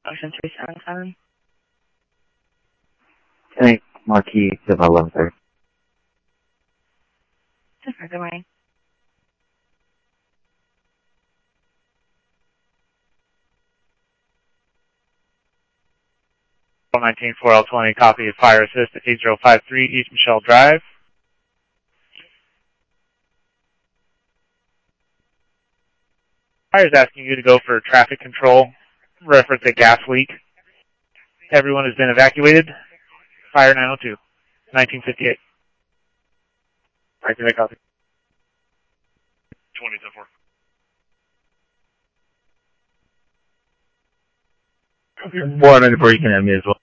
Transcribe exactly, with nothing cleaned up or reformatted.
Ocean three seven seven. Tank Marquis Developer. Good morning. one nineteen four L twenty, copy of fire assist at eight zero five three East Michelle Drive. Fire is asking you to go for traffic control, reference a gas leak. Everyone has been evacuated. Fire nine oh two, nineteen fifty-eight. Right to the copy. twenty ten four. one ninety-four, you can have me as well.